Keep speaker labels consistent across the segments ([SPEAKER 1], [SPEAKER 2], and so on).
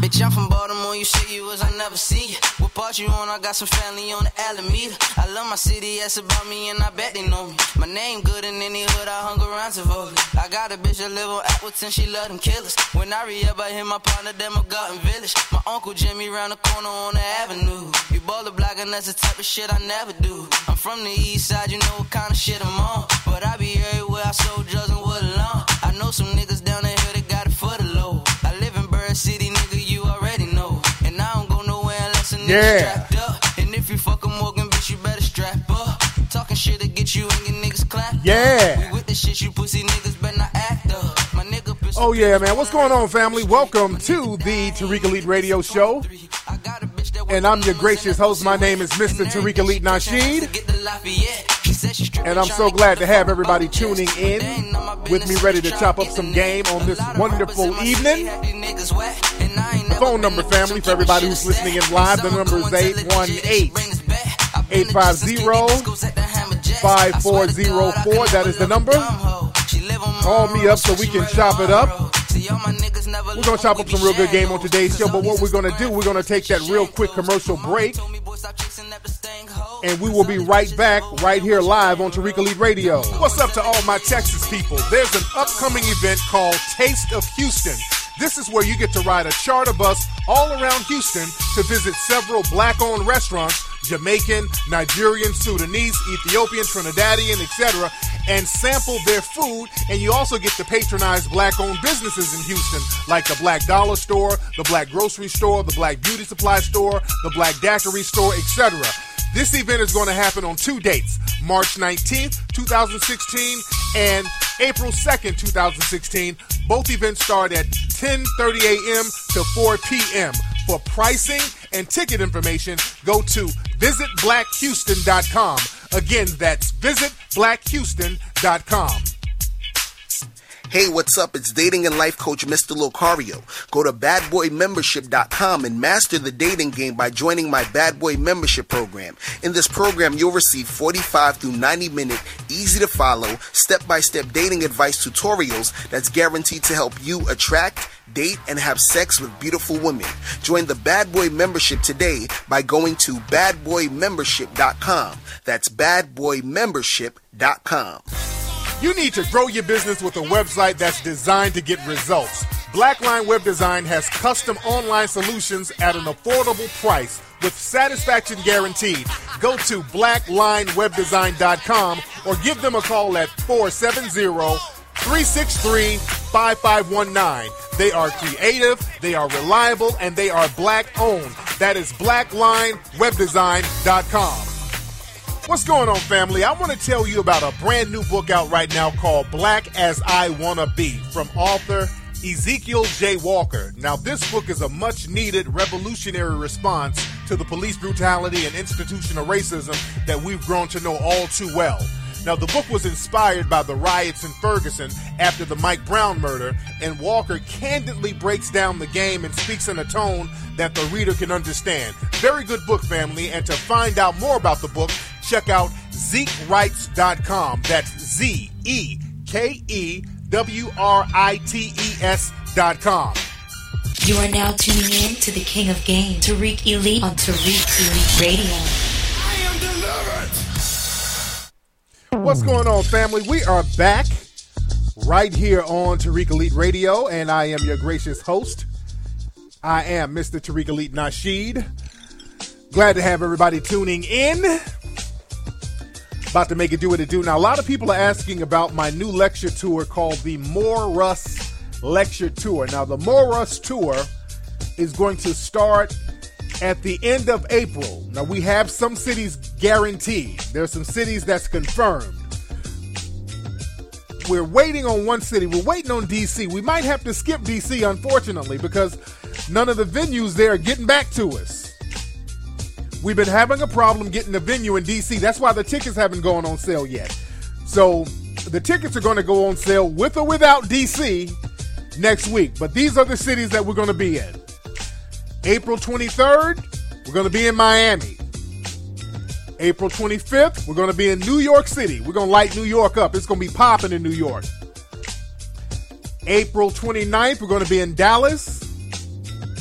[SPEAKER 1] Bitch, I'm from Baltimore, you say you was, I never see you. What part you on? I got some family on the Alameda. I love my city, that's about me, and I bet they know me. My name good in any hood, I hung around Tivoli. I got a bitch that live on Appleton, she love them killers. When I re-up, I hit my partner, them a Garden Village. My uncle Jimmy round the corner on the avenue. You ball the block, and that's the type of shit I never do. I'm from the east side, you know what kind of shit I'm on. But I be everywhere, I sold drugs and wood alone. I know some niggas down the hill that got it for the low. I live in Bird City, nigga, you already know. And I don't go nowhere unless a nigga strapped up. And if you fuck a Morgan, bitch, you better strap up. Talking shit to get you and get niggas clapped.
[SPEAKER 2] Yeah.
[SPEAKER 1] We with the shit, you pussy niggas better not act up. My nigga
[SPEAKER 2] oh yeah, man. What's going on, family? Welcome to the Tariq Elite Radio Show. And I'm your gracious host. My name is Mr. Tariq Elite Nasheed. And I'm so glad to have everybody tuning in with me, ready to chop up some game on this wonderful evening. The phone number, family, for everybody who's listening in live, the number is 818-850-5404. That is the number. Call me up so we can chop it up. We're going to chop up some real good game on today's show, but what we're going to do, we're going to take that real quick commercial break, and we will be right back right here live on Tariq Elite Radio. What's up to all my Texas people? There's an upcoming event called Taste of Houston. This is where you get to ride a charter bus all around Houston to visit several black-owned restaurants, Jamaican, Nigerian, Sudanese, Ethiopian, Trinidadian, etc., and sample their food. And you also get to patronize black-owned businesses in Houston, like the Black Dollar Store, the Black Grocery Store, the Black Beauty Supply Store, the Black Daiquiri Store, etc. This event is going to happen on two dates, March 19th, 2016, and April 2nd, 2016. Both events start at 10:30 a.m. to 4 p.m. For pricing and ticket information, go to visitblackhouston.com. Again, that's visitblackhouston.com.
[SPEAKER 3] Hey, what's up? It's dating and life coach Mr. Locario. Go to badboymembership.com and master the dating game by joining my Bad Boy Membership program. In this program, you'll receive 45 through 90-minute, easy-to-follow, step-by-step dating advice tutorials that's guaranteed to help you attract, date, and have sex with beautiful women. Join the Bad Boy Membership today by going to badboymembership.com. That's badboymembership.com.
[SPEAKER 2] You need to grow your business with a website that's designed to get results. Blackline Web Design has custom online solutions at an affordable price with satisfaction guaranteed. Go to blacklinewebdesign.com or give them a call at 470-363-5519. They are creative, they are reliable, and they are black-owned. That is blacklinewebdesign.com. What's going on, family? I want to tell you about a brand new book out right now called Black as I Wanna Be from author Ezekiel J. Walker. Now, this book is a much-needed revolutionary response to the police brutality and institutional racism that we've grown to know all too well. Now, the book was inspired by the riots in Ferguson after the Mike Brown murder, and Walker candidly breaks down the game and speaks in a tone that the reader can understand. Very good book, family, and to find out more about the book, check out ZekeWrites.com. That's ZekeWrites.com.
[SPEAKER 4] You are now tuning in to the King of Game, Tariq Elite, on Tariq Elite Radio.
[SPEAKER 5] I am delivered.
[SPEAKER 2] What's going on, family? We are back right here on Tariq Elite Radio, and I am your gracious host. I am Mr. Tariq Elite Nasheed. Glad to have everybody tuning in. About to make it do what it do. Now, a lot of people are asking about my new lecture tour called the More Russ Lecture Tour. Now, the More Russ Tour is going to start at the end of April. Now, we have some cities guaranteed. There's some cities that's confirmed. We're waiting on one city. We're waiting on D.C. We might have to skip D.C., unfortunately, because none of the venues there are getting back to us. We've been having a problem getting a venue in D.C. That's why the tickets haven't gone on sale yet. So the tickets are going to go on sale with or without D.C. next week. But these are the cities that we're going to be in. April 23rd, we're going to be in Miami. April 25th, we're going to be in New York City. We're going to light New York up. It's going to be popping in New York. April 29th, we're going to be in Dallas.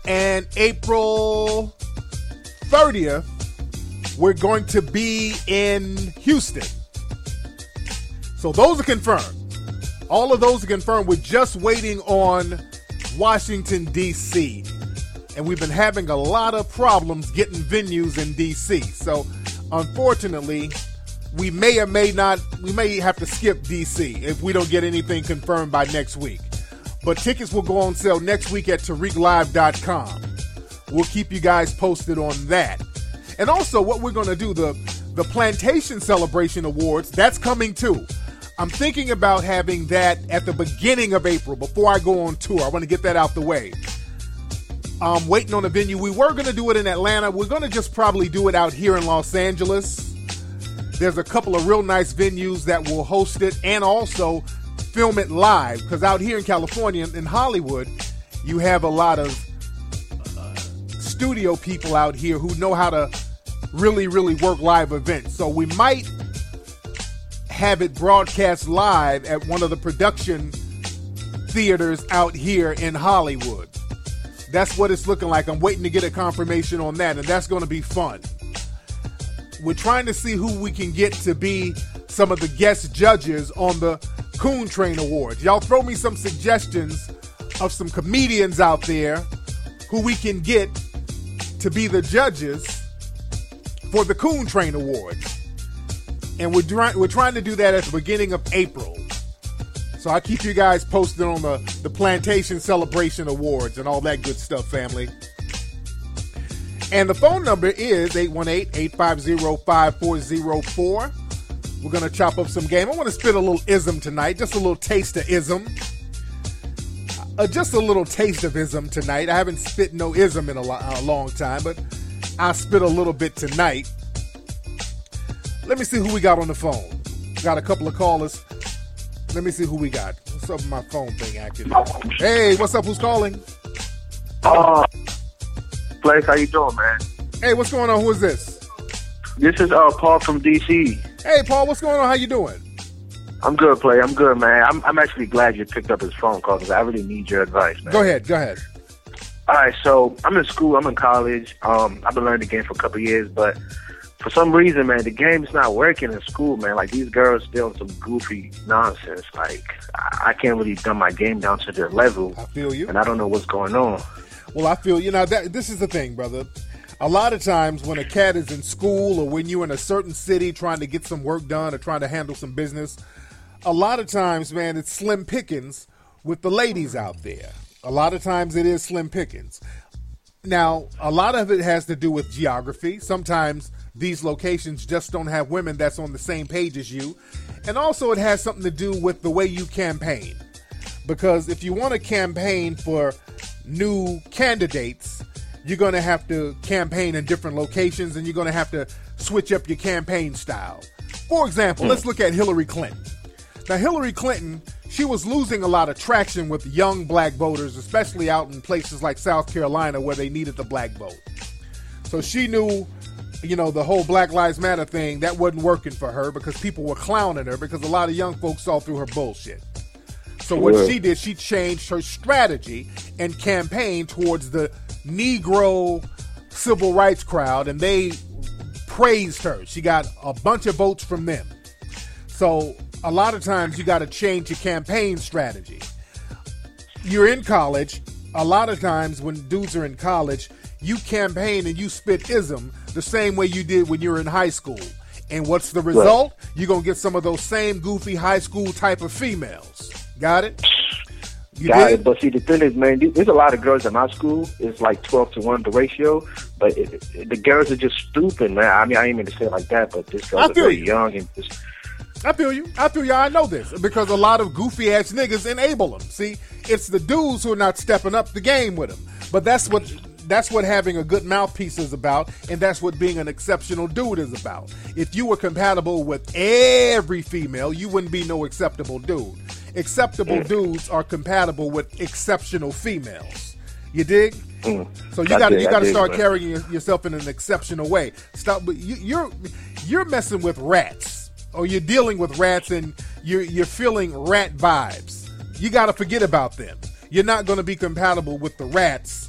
[SPEAKER 2] And April 30th, we're going to be in Houston. So those are confirmed. All of those are confirmed. We're just waiting on Washington, D.C. And we've been having a lot of problems getting venues in D.C. So unfortunately, we may have to skip D.C. if we don't get anything confirmed by next week. But tickets will go on sale next week at TariqLive.com. We'll keep you guys posted on that. And also what we're going to do, the Plantation Celebration Awards, that's coming too. I'm thinking about having that at the beginning of April before I go on tour. I want to get that out the way. I'm waiting on a venue. We were going to do it in Atlanta. We're going to just probably do it out here in Los Angeles. There's a couple of real nice venues that will host it and also film it live, because out here in California, in Hollywood, you have a lot of studio people out here who know how to really, really work live events. So we might have it broadcast live at one of the production theaters out here in Hollywood. That's what it's looking like. I'm waiting to get a confirmation on that, and that's going to be fun. We're trying to see who we can get to be some of the guest judges on the Coon Train Awards. Y'all throw me some suggestions of some comedians out there who we can get to be the judges for the Coon Train Awards. And we're trying to do that at the beginning of April. So I'll keep you guys posted on the Plantation Celebration Awards and all that good stuff, family. And the phone number is 818-850-5404. We're going to chop up some game. I want to spit a little ism tonight, just a little taste of ism. Just a little taste of ism tonight. I haven't spit no ism in a long time, but I'll spit a little bit tonight. Let me see who we got on the phone. Got a couple of callers. Let me see who we got. What's up with my phone thing acting? Hey, what's up? Who's calling?
[SPEAKER 6] Blake, how you doing, man?
[SPEAKER 2] Hey, what's going on? Who is this?
[SPEAKER 6] This is Paul from D.C.
[SPEAKER 2] Hey, Paul, what's going on? How you doing?
[SPEAKER 6] I'm good, Play. I'm good, man. I'm actually glad you picked up his phone call because I really need your advice, man.
[SPEAKER 2] Go ahead.
[SPEAKER 6] All right, so I'm in school. I'm in college. I've been learning the game for a couple of years, but for some reason, man, the game's not working in school, man. Like, these girls still some goofy nonsense. Like, I can't really dumb my game down to their level.
[SPEAKER 2] I feel you.
[SPEAKER 6] And I don't know what's going on.
[SPEAKER 2] Well, I feel you. Now, this is the thing, brother. A lot of times when a cat is in school or when you're in a certain city trying to get some work done or trying to handle some business, a lot of times, man, it's slim pickings with the ladies out there. A lot of times it is slim pickings. Now, a lot of it has to do with geography. Sometimes these locations just don't have women that's on the same page as you. And also it has something to do with the way you campaign. Because if you want to campaign for new candidates, you're going to have to campaign in different locations and you're going to have to switch up your campaign style. For example, let's look at Hillary Clinton. Now, Hillary Clinton, she was losing a lot of traction with young black voters, especially out in places like South Carolina where they needed the black vote. So she knew, the whole Black Lives Matter thing, that wasn't working for her because people were clowning her because a lot of young folks saw through her bullshit. So what she did, she changed her strategy and campaigned towards the Negro civil rights crowd, and they praised her. She got a bunch of votes from them. So a lot of times you got to change your campaign strategy. You're in college. A lot of times when dudes are in college, you campaign and you spit ism the same way you did when you were in high school. And what's the result? Right. You're going to get some of those same goofy high school type of females. Got it?
[SPEAKER 6] Got it. But see, the thing is, man, there's a lot of girls at my school. It's like 12-1 the ratio. But the girls are just stupid, man. I mean, I ain't mean to say it like that, but these girls are very young and just...
[SPEAKER 2] I feel you. I know this because a lot of goofy ass niggas enable them. See, it's the dudes who are not stepping up the game with them. But that's what having a good mouthpiece is about, and that's what being an exceptional dude is about. If you were compatible with every female, you wouldn't be no acceptable dude. Acceptable dudes are compatible with exceptional females. You dig? So you got to start carrying yourself in an exceptional way. Stop. You're messing with rats, or you're dealing with rats, and you're feeling rat vibes. You got to forget about them. You're not going to be compatible with the rats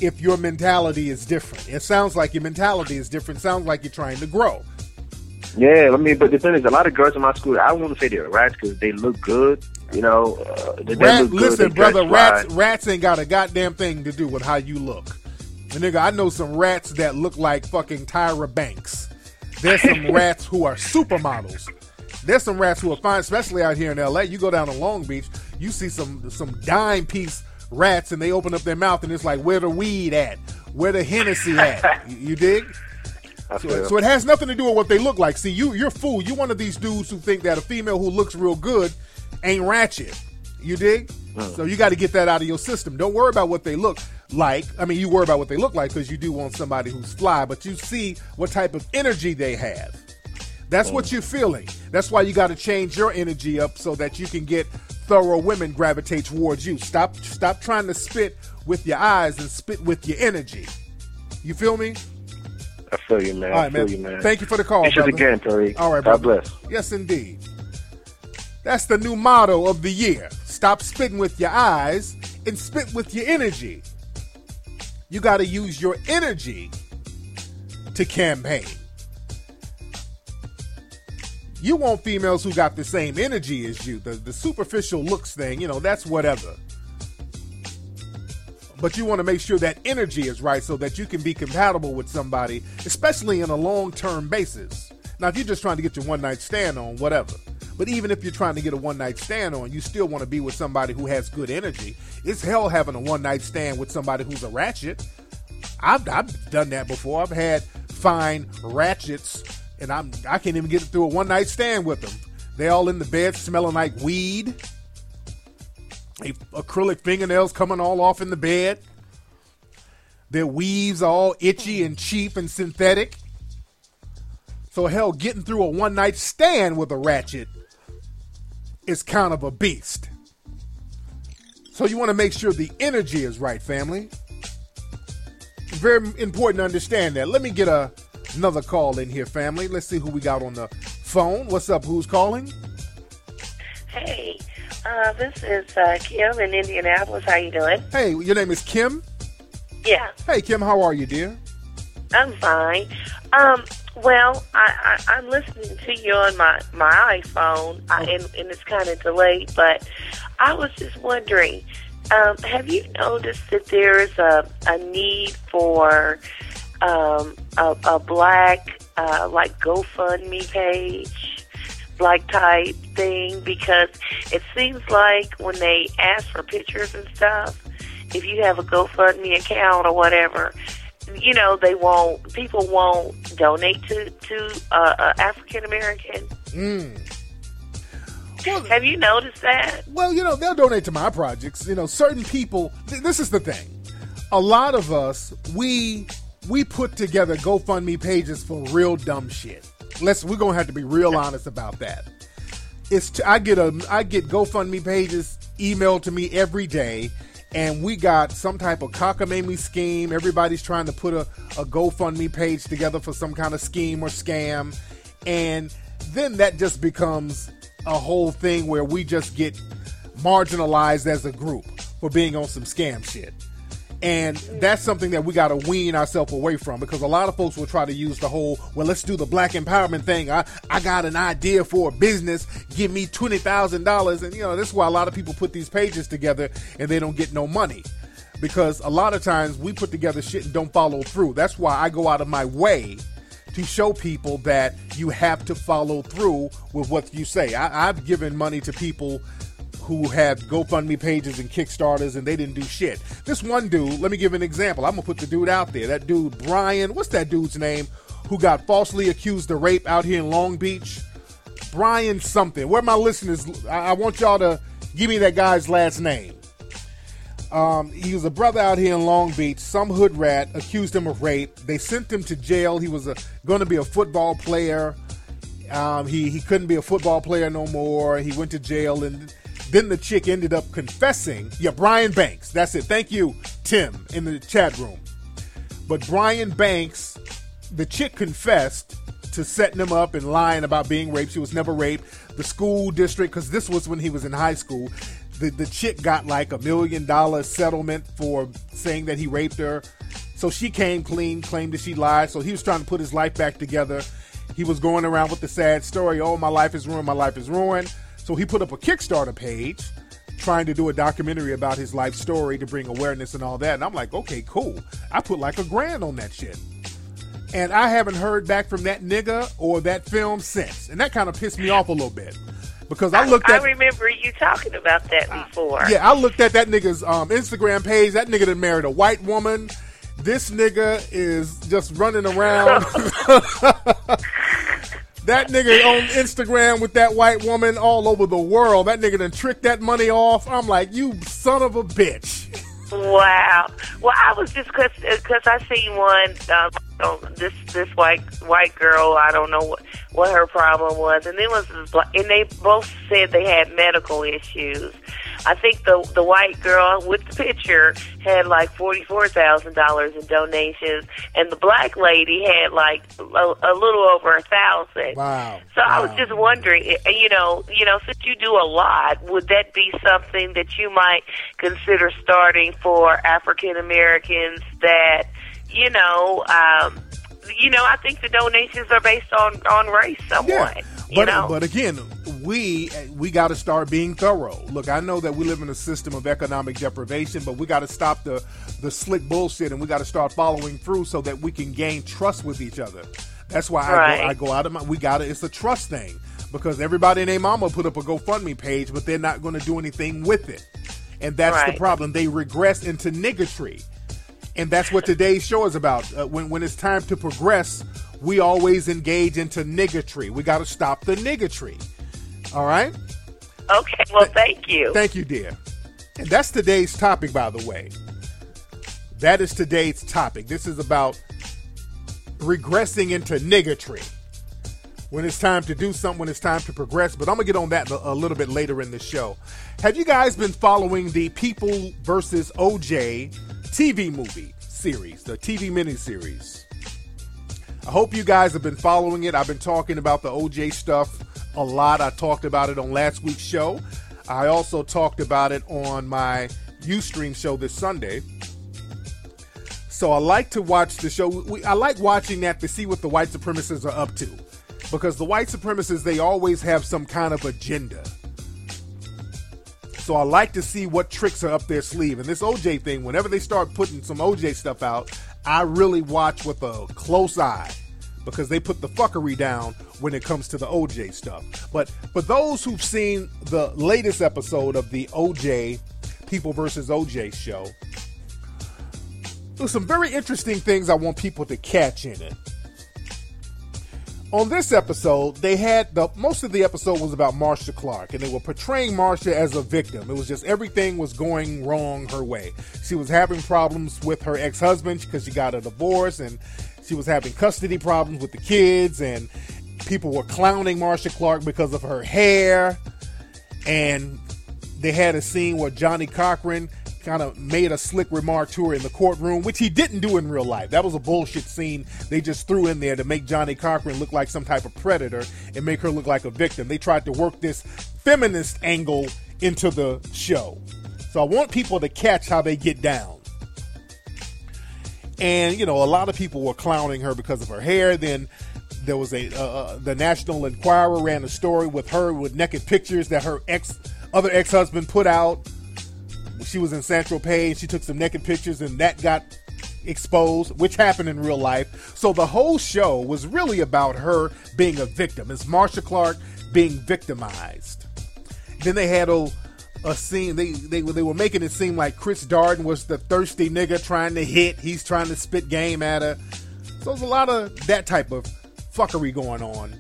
[SPEAKER 2] if your mentality is different. It sounds like your mentality is different. It sounds like you're trying to grow.
[SPEAKER 6] Yeah, I mean, but the thing is, a lot of girls in my school, I wouldn't say they're rats because they look good. You know, they look good.
[SPEAKER 2] Listen, brother, rats ain't got a goddamn thing to do with how you look. And nigga, I know some rats that look like fucking Tyra Banks. There's some rats who are supermodels. There's some rats who are fine, especially out here in L.A. You go down to Long Beach, you see some dime piece rats, and they open up their mouth, and it's like, where the weed at? Where the Hennessy at? You dig? So it has nothing to do with what they look like. See, you're a fool. You're one of these dudes who think that a female who looks real good ain't ratchet. You dig? So you got to get that out of your system. Don't worry about what they look like. I mean, you worry about what they look like because you do want somebody who's fly, but you see what type of energy they have. That's what you're feeling. That's why you got to change your energy up so that you can get thorough women gravitate towards you. Stop trying to spit with your eyes and spit with your energy. You feel me?
[SPEAKER 6] I feel you, man.
[SPEAKER 2] All right, man. Thank you for the call, brother.
[SPEAKER 6] Again, Tariq.
[SPEAKER 2] All right,
[SPEAKER 6] God
[SPEAKER 2] brother.
[SPEAKER 6] bless.
[SPEAKER 2] Yes, indeed. That's the new motto of the year. Stop spitting with your eyes and spit with your energy. You got to use your energy to campaign. You want females who got the same energy as you. The superficial looks thing, that's whatever. But you want to make sure that energy is right so that you can be compatible with somebody, especially in a long-term basis. Now, if you're just trying to get your one-night stand on, whatever. But even if you're trying to get a one-night stand on, you still want to be with somebody who has good energy. It's hell having a one-night stand with somebody who's a ratchet. I've done that before. I've had fine ratchets, and I can't even get through a one-night stand with them. They all in the bed smelling like weed. Acrylic fingernails coming all off in the bed. Their weaves all itchy and cheap and synthetic. So hell, getting through a one-night stand with a ratchet is kind of a beast. So you want to make sure the energy is right, family. Very important to understand that. Let me get another call in here, family. Let's see who we got on the phone. What's up? Who's calling?
[SPEAKER 7] Hey, this is Kim in Indianapolis. How you doing?
[SPEAKER 2] Hey, your name is Kim?
[SPEAKER 7] Yeah.
[SPEAKER 2] Hey, Kim, how are you, dear?
[SPEAKER 7] I'm fine. Well, I'm listening to you on my iPhone, and it's kind of delayed, but I was just wondering, have you noticed that there is a need for a black, like GoFundMe page, black type thing? Because it seems like when they ask for pictures and stuff, if you have a GoFundMe account or whatever, people won't donate to African American. Well, have you noticed that?
[SPEAKER 2] Well, they'll donate to my projects. Certain people, this is the thing. A lot of us, we put together GoFundMe pages for real dumb shit. We're going to have to be real honest about that. I get GoFundMe pages emailed to me every day. And we got some type of cockamamie scheme. Everybody's trying to put a GoFundMe page together for some kind of scheme or scam. And then that just becomes a whole thing where we just get marginalized as a group for being on some scam shit. And that's something that we got to wean ourselves away from, because a lot of folks will try to use the whole, well, let's do the black empowerment thing. I got an idea for a business. Give me $20,000. And, this is why a lot of people put these pages together and they don't get no money, because a lot of times we put together shit and don't follow through. That's why I go out of my way to show people that you have to follow through with what you say. I've given money to people who had GoFundMe pages and Kickstarters, and they didn't do shit. This one dude, let me give an example. I'm going to put the dude out there. That dude, Brian, what's that dude's name, who got falsely accused of rape out here in Long Beach? Brian something. Where my listeners, I want y'all to give me that guy's last name. He was a brother out here in Long Beach. Some hood rat accused him of rape. They sent him to jail. He was going to be a football player. He couldn't be a football player no more. He went to jail, and then the chick ended up confessing. Yeah, Brian Banks. That's it. Thank you, Tim, in the chat room. But Brian Banks, the chick confessed to setting him up and lying about being raped. She was never raped. The school district, because this was when he was in high school, the chick got like $1 million settlement for saying that he raped her. So she came clean, claimed that she lied. So he was trying to put his life back together. He was going around with the sad story. Oh, my life is ruined. My life is ruined. So he put up a Kickstarter page trying to do a documentary about his life story to bring awareness and all that. And I'm like, okay, cool. I put like $1,000 on that shit. And I haven't heard back from that nigga or that film since. And that kind of pissed me off a little bit. Because I
[SPEAKER 7] remember you talking about that before.
[SPEAKER 2] Yeah, I looked at that nigga's Instagram page. That nigga done married a white woman. This nigga is just running around. That nigga on Instagram with that white woman all over the world. That nigga done tricked that money off. I'm like, you son of a bitch.
[SPEAKER 7] Wow. Well, I was just because I seen one. This white girl. I don't know what her problem was, and then and they both said they had medical issues. I think the white girl with the picture had like $44,000 in donations, and the black lady had like a little over 1,000.
[SPEAKER 2] Wow.
[SPEAKER 7] So I was just wondering, you know, since you do a lot, would that be something that you might consider starting for African Americans that, I think the donations are based on race somewhat.
[SPEAKER 2] Yeah. But again, we got to start being thorough. Look, I know that we live in a system of economic deprivation, but we got to stop the slick bullshit, and we got to start following through so that we can gain trust with each other. That's why I go out of my. It's a trust thing, because everybody and their mama put up a GoFundMe page, but they're not going to do anything with it, and that's the problem. They regress into niggatry. And that's what today's show is about. When it's time to progress, we always engage into niggatry. We got to stop the niggatry. All right?
[SPEAKER 7] Okay, well, thank you.
[SPEAKER 2] Thank you, dear. And that's today's topic, by the way. That is today's topic. This is about regressing into niggatry. When it's time to do something, when it's time to progress. But I'm going to get on that a little bit later in the show. Have you guys been following the People versus OJ TV movie series, the TV miniseries? I hope you guys have been following it. I've been talking about the OJ stuff a lot. I talked about it on last week's show. I also talked about it on my Ustream show this Sunday. So I like to watch the show. I like watching that to see what the white supremacists are up to. Because the white supremacists, they always have some kind of agenda. So I like to see what tricks are up their sleeve. And this OJ thing, whenever they start putting some OJ stuff out, I really watch with a close eye, because they put the fuckery down when it comes to the OJ stuff. But for those who've seen the latest episode of the OJ People versus OJ show, there's some very interesting things I want people to catch in it. On this episode, they had most of the episode was about Marcia Clark, and they were portraying Marcia as a victim. It was just everything was going wrong her way. She was having problems with her ex-husband because she got a divorce, and she was having custody problems with the kids, and people were clowning Marcia Clark because of her hair. And they had a scene where Johnny Cochran kind of made a slick remark to her in the courtroom, which he didn't do in real life. That was a bullshit scene they just threw in there to make Johnny Cochran look like some type of predator and make her look like a victim. They tried to work this feminist angle into the show. So I want people to catch how they get down. And, a lot of people were clowning her because of her hair. Then there was the National Enquirer ran a story with her with naked pictures that her other ex-husband put out. She was in Saint-Tropez, and she took some naked pictures, and that got exposed, which happened in real life. So the whole show was really about her being a victim. It's Marcia Clark being victimized. Then they had a scene. They were making it seem like Chris Darden was the thirsty nigga trying to hit. He's trying to spit game at her. So there's a lot of that type of fuckery going on.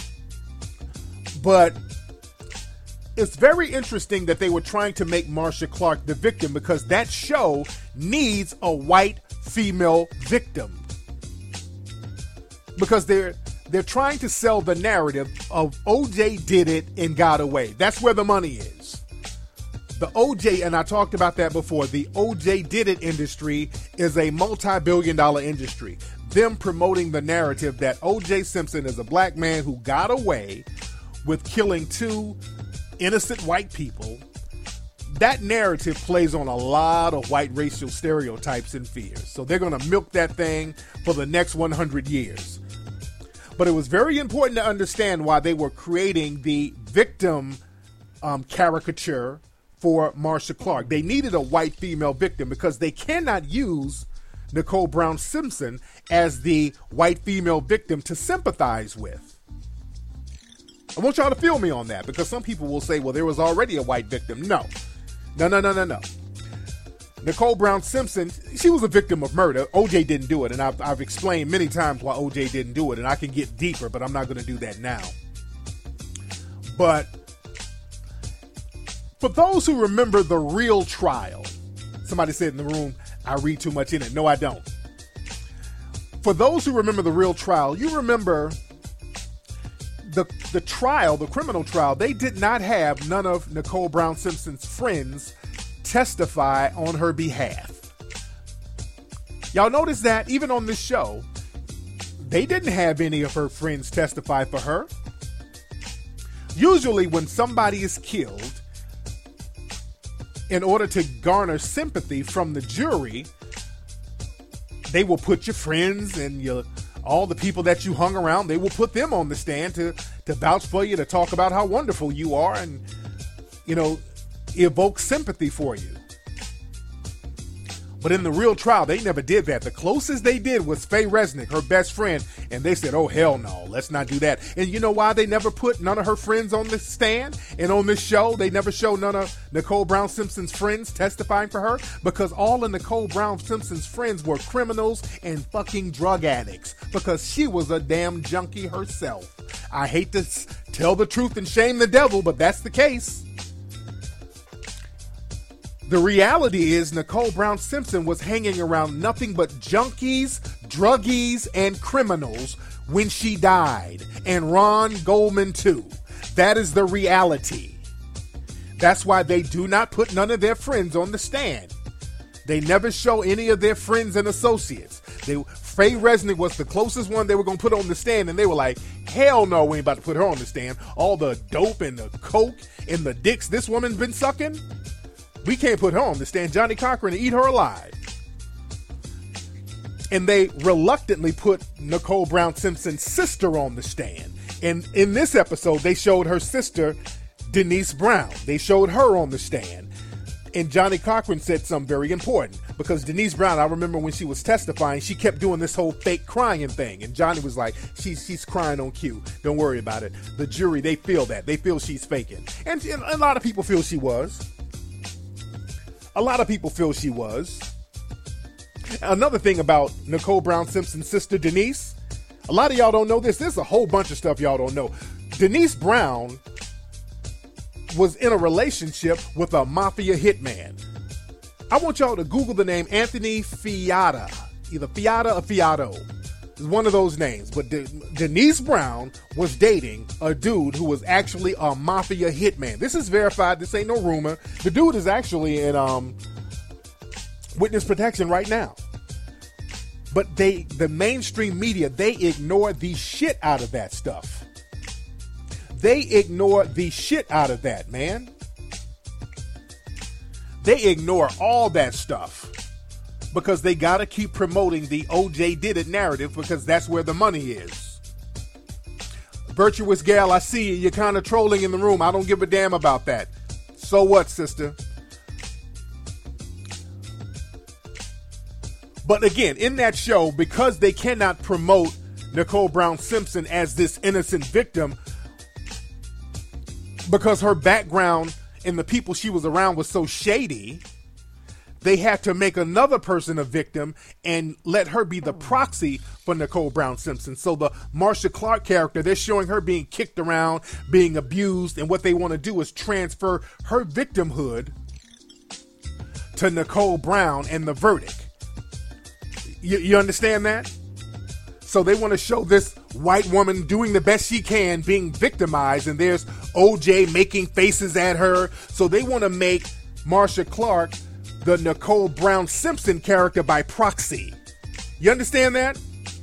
[SPEAKER 2] But it's very interesting that they were trying to make Marcia Clark the victim, because that show needs a white female victim. Because they're trying to sell the narrative of OJ did it and got away. That's where the money is. The OJ, and I talked about that before, the OJ did it industry is a multi-billion-dollar industry. Them promoting the narrative that OJ Simpson is a black man who got away with killing two innocent white people, that narrative plays on a lot of white racial stereotypes and fears. So they're going to milk that thing for the next 100 years. But it was very important to understand why they were creating the victim caricature for Marcia Clark. They needed a white female victim because they cannot use Nicole Brown Simpson as the white female victim to sympathize with. I want y'all to feel me on that, because some people will say, well, there was already a white victim. No. Nicole Brown Simpson, she was a victim of murder. OJ didn't do it, and I've explained many times why OJ didn't do it, and I can get deeper, but I'm not going to do that now. But for those who remember the real trial, somebody said in the room, I read too much in it. No, I don't. For those who remember the real trial, you remember the trial, the criminal trial. They did not have none of Nicole Brown Simpson's friends testify on her behalf. Y'all notice that even on this show, they didn't have any of her friends testify for her. Usually when somebody is killed, in order to garner sympathy from the jury, they will put your friends and all the people that you hung around, they will put them on the stand to vouch for you, to talk about how wonderful you are and, evoke sympathy for you. But in the real trial, they never did that. The closest they did was Faye Resnick, her best friend, and they said, oh, hell no, let's not do that. And you know why they never put none of her friends on the stand? And on this show, they never show none of Nicole Brown Simpson's friends testifying for her? Because all of Nicole Brown Simpson's friends were criminals and fucking drug addicts, because she was a damn junkie herself. I hate to tell the truth and shame the devil, but that's the case. The reality is Nicole Brown Simpson was hanging around nothing but junkies, druggies, and criminals when she died. And Ron Goldman too. That is the reality. That's why they do not put none of their friends on the stand. They never show any of their friends and associates. Faye Resnick was the closest one they were going to put on the stand, and they were like, hell no, we ain't about to put her on the stand. All the dope and the coke and the dicks this woman's been sucking, we can't put her on the stand. Johnny Cochran and eat her alive. And they reluctantly put Nicole Brown Simpson's sister on the stand. And in this episode, they showed her sister, Denise Brown. They showed her on the stand. And Johnny Cochran said something very important, because Denise Brown, I remember when she was testifying, she kept doing this whole fake crying thing. And Johnny was like, she's crying on cue. Don't worry about it. The jury, they feel that. They feel she's faking. And a lot of people feel she was. A lot of people feel she was. Another thing about Nicole Brown Simpson's sister, Denise, a lot of y'all don't know this. There's a whole bunch of stuff y'all don't know. Denise Brown was in a relationship with a mafia hitman. I want y'all to Google the name Anthony Fiata. Either Fiata or Fiato. It's one of those names. But Denise Brown was dating a dude who was actually a mafia hitman. This is verified. This ain't no rumor. The dude is actually in witness protection right now. But the mainstream media, they ignore the shit out of that stuff. They ignore the shit out of that, man. They ignore all that stuff because they got to keep promoting the OJ did it narrative, because that's where the money is. Virtuous gal, I see you. You're kind of trolling in the room. I don't give a damn about that. So what, sister? But again, in that show, because they cannot promote Nicole Brown Simpson as this innocent victim, because her background and the people she was around was so shady, they had to make another person a victim and let her be the proxy for Nicole Brown Simpson. So the Marcia Clark character, they're showing her being kicked around, being abused, and what they want to do is transfer her victimhood to Nicole Brown and the verdict. You understand that? So they want to show this white woman doing the best she can, being victimized, and there's OJ making faces at her. So they want to make Marcia Clark the Nicole Brown Simpson character by proxy. You understand that?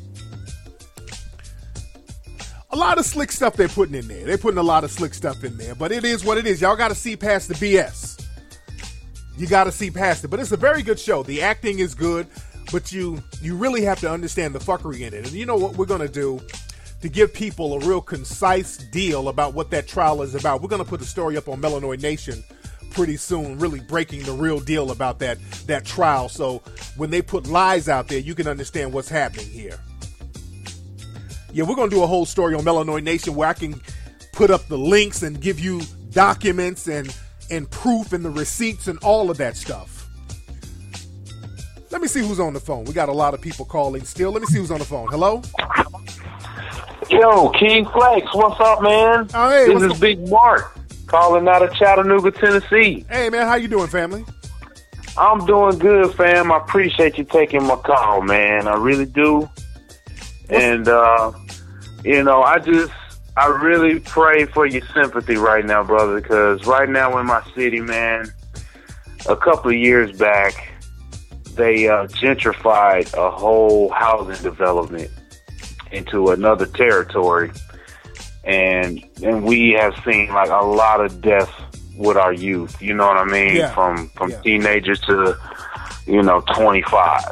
[SPEAKER 2] A lot of slick stuff they're putting in there. They're putting a lot of slick stuff in there, but it is what it is. Y'all got to see past the BS. you got to see past it. But it's a very good show. The acting is good, but you really have to understand the fuckery in it. And you know what we're going to do to give people a real concise deal about what that trial is about? We're going to put the story up on Melanoid Nation pretty soon, really breaking the real deal about that trial. So when they put lies out there, you can understand what's happening here. Yeah, we're going to do a whole story on Melanoid Nation where I can put up the links and give you documents and proof and the receipts and all of that stuff. Let me see who's on the phone. We got a lot of people calling still. Let me see who's on the phone. Hello?
[SPEAKER 8] Yo, King Flex, what's up, man?
[SPEAKER 2] Oh, hey,
[SPEAKER 8] this is Big Mark calling out of Chattanooga, Tennessee.
[SPEAKER 2] Hey, man, how you doing, family?
[SPEAKER 8] I'm doing good, fam. I appreciate you taking my call, man. I really do. And, you know, I really pray for your sympathy right now, brother, because right now in my city, man, a couple of years back, they gentrified a whole housing development into another territory, and we have seen like a lot of death with our youth. You know what I mean?
[SPEAKER 2] Yeah.
[SPEAKER 8] From teenagers to 25.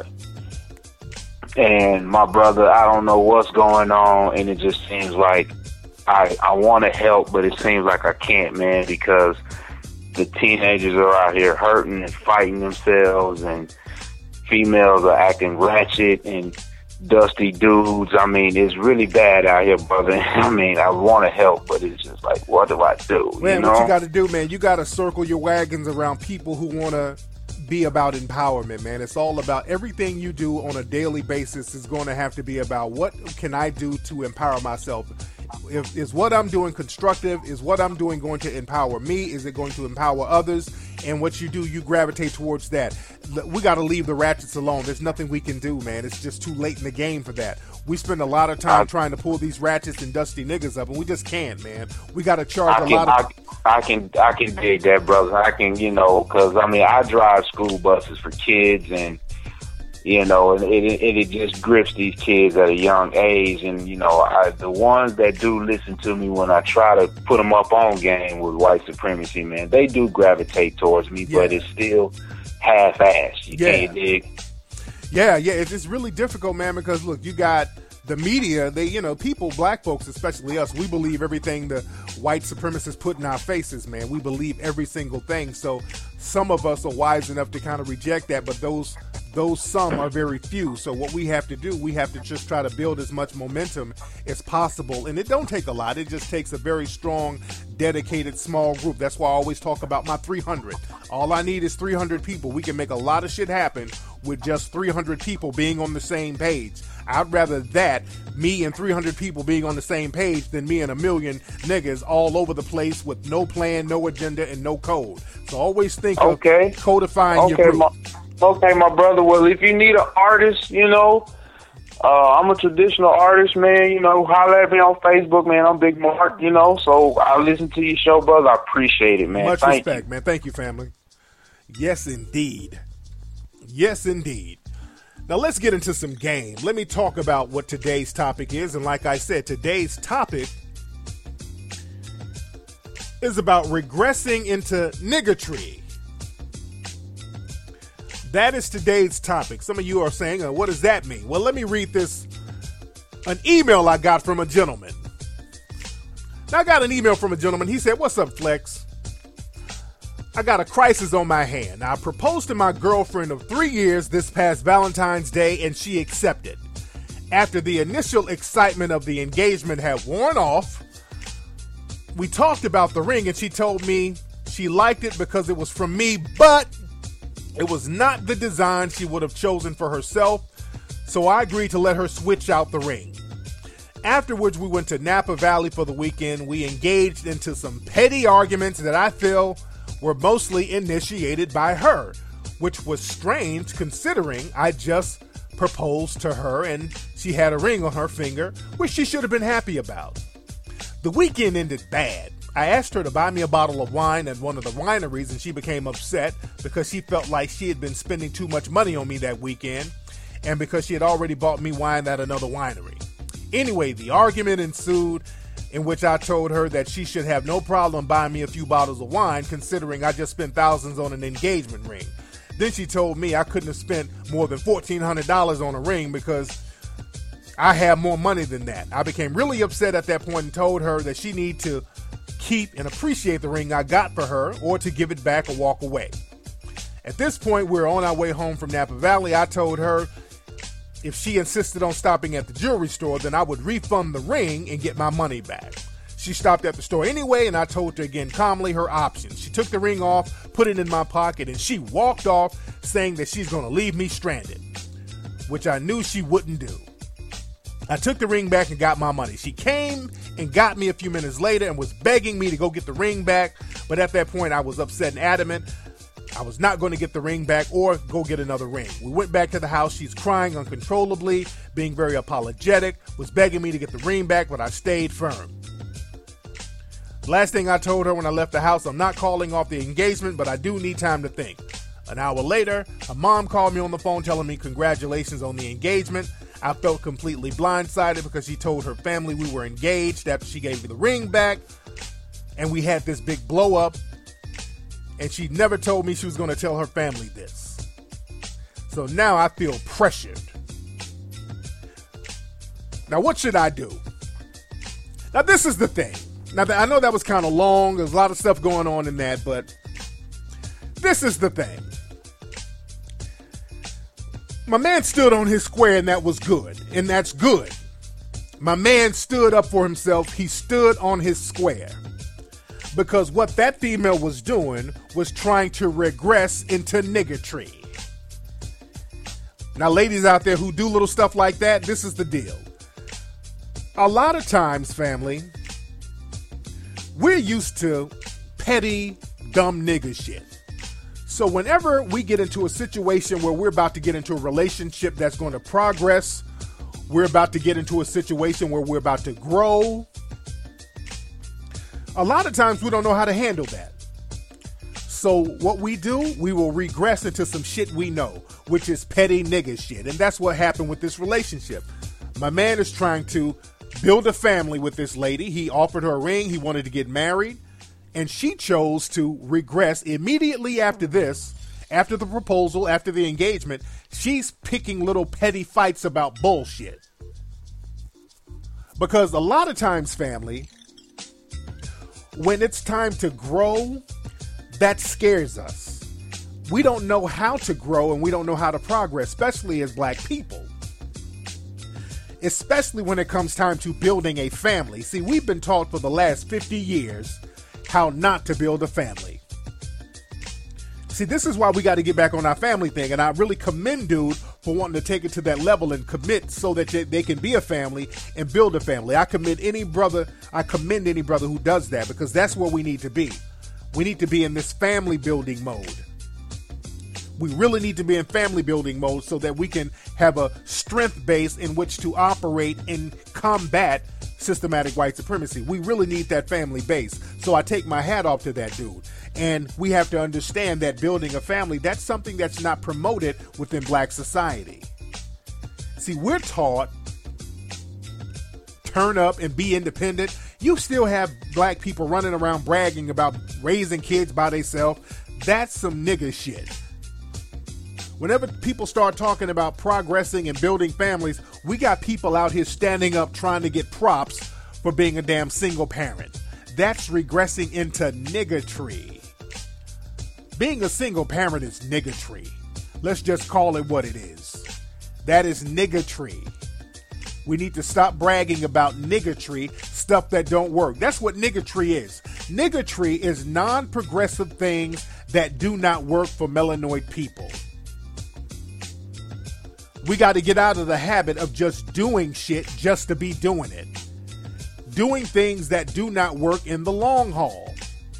[SPEAKER 8] And my brother, I don't know what's going on, and it just seems like I want to help, but it seems like I can't, man, because the teenagers are out here hurting and fighting themselves, and females are acting ratchet and dusty dudes. I mean, it's really bad out here, brother. I mean, I want to help, but it's just like, what do I do?
[SPEAKER 2] Man, what you got to do, man, you got to circle your wagons around people who want to be about empowerment, man. It's all about everything you do on a daily basis is going to have to be about what can I do to empower myself. Is what I'm doing constructive? Is what I'm doing going to empower me? Is it going to empower others? And what you do, you gravitate towards that. We got to leave the ratchets alone. There's nothing we can do, man. It's just too late in the game for that. We spend a lot of time trying to pull these ratchets and dusty niggas up, and we just can't, man. We got to charge a lot of...
[SPEAKER 8] I can dig that, brother. I can, because, I mean, I drive school buses for kids, and and it just grips these kids at a young age. And, the ones that do listen to me when I try to put them up on game with white supremacy, man, they do gravitate towards me, but it's still half-assed. You can't dig.
[SPEAKER 2] Yeah, it's really difficult, man, because, look, you got the media, they, people, black folks, especially us, we believe everything the white supremacists put in our faces, man. We believe every single thing. So some of us are wise enough to kind of reject that, but those some are very few. So what we have to do, we have to just try to build as much momentum as possible. And it don't take a lot. It just takes a very strong, dedicated, small group. That's why I always talk about my 300. All I need is 300 people. We can make a lot of shit happen with just 300 people being on the same page. I'd rather that, me and 300 people being on the same page, than me and a million niggas all over the place with no plan, no agenda, and no code. So always think of codifying your group.
[SPEAKER 8] Okay, my brother. Well, if you need an artist, I'm a traditional artist, man. Holler at me on Facebook, man. I'm Big Mark, so I listen to your show, brother. I appreciate it, man.
[SPEAKER 2] Much respect, man. Thank you, family. Yes, indeed. Yes, indeed. Now, let's get into some game. Let me talk about what today's topic is. And like I said, today's topic is about regressing into niggertry. That is today's topic. Some of you are saying, what does that mean? Well, let me read an email I got from a gentleman. Now, I got an email from a gentleman. He said, "What's up, Flex? I got a crisis on my hand. Now, I proposed to my girlfriend of 3 years this past Valentine's Day, and she accepted. After the initial excitement of the engagement had worn off, we talked about the ring, and she told me she liked it because it was from me, but it was not the design she would have chosen for herself, so I agreed to let her switch out the ring. Afterwards, we went to Napa Valley for the weekend. We engaged into some petty arguments that I feel were mostly initiated by her, which was strange considering I just proposed to her and she had a ring on her finger, which she should have been happy about. The weekend ended bad. I asked her to buy me a bottle of wine at one of the wineries, and she became upset because she felt like she had been spending too much money on me that weekend, and because she had already bought me wine at another winery. Anyway, the argument ensued. in which I told her that she should have no problem buying me a few bottles of wine, considering I just spent thousands on an engagement ring. Then she told me I couldn't have spent more than $1,400 on a ring because I have more money than that. I became really upset at that point and told her that she need to keep and appreciate the ring I got for her, or to give it back or walk away. At this point, we were on our way home from Napa Valley. I told her if she insisted on stopping at the jewelry store, then I would refund the ring and get my money back. She stopped at the store anyway, and I told her again calmly her options. She took the ring off, put it in my pocket, and she walked off saying that she's going to leave me stranded, which I knew she wouldn't do. I took the ring back and got my money. She came and got me a few minutes later and was begging me to go get the ring back, but at that point I was upset and adamant I was not going to get the ring back or go get another ring. We went back to the house. She's crying uncontrollably, being very apologetic, was begging me to get the ring back, but I stayed firm. Last thing I told her when I left the house, I'm not calling off the engagement, but I do need time to think. An hour later, her mom called me on the phone telling me congratulations on the engagement. I felt completely blindsided because she told her family we were engaged after she gave me the ring back, and we had this big blow up, and she never told me she was going to tell her family this. So now I feel pressured. Now what should I do? Now this is the thing. Now I know that was kind of long. There's a lot of stuff going on in that, but this is the thing. My man stood on his square, and that was good. And that's good. My man stood up for himself. He stood on his square. Because what that female was doing was trying to regress into niggertry. Now, ladies out there who do little stuff like that, this is the deal. A lot of times, family, we're used to petty, dumb nigger shit. So whenever we get into a situation where we're about to get into a relationship that's going to progress, we're about to get into a situation where we're about to grow, a lot of times we don't know how to handle that. So what we do, we will regress into some shit we know, which is petty nigga shit. And that's what happened with this relationship. My man is trying to build a family with this lady. He offered her a ring. He wanted to get married. And she chose to regress immediately after this, after the proposal, after the engagement. She's picking little petty fights about bullshit. Because a lot of times, family, when it's time to grow, that scares us. We don't know how to grow and we don't know how to progress, especially as black people. Especially when it comes time to building a family. See, we've been taught for the last 50 years how not to build a family. See, this is why we got to get back on our family thing, and I really commend dude for wanting to take it to that level and commit so that they can be a family and build a family. I commend any brother who does that, because that's where we need to be. We need to be in this family building mode. We really need to be in family building mode so that we can have a strength base in which to operate and combat systematic white supremacy. We really need that family base. So I take my hat off to that dude. And we have to understand that building a family, that's something that's not promoted within black society. See, we're taught turn up and be independent. You still have black people running around bragging about raising kids by themselves. That's some nigga shit. Whenever people start talking about progressing and building families, we got people out here standing up trying to get props for being a damn single parent. That's regressing into niggertry. Being a single parent is niggertry. Let's just call it what it is. That is niggertry. We need to stop bragging about niggertry, stuff that don't work. That's what niggertry is. Niggertry is non-progressive things that do not work for melanoid people. We got to get out of the habit of just doing shit just to be doing it. Doing things that do not work in the long haul.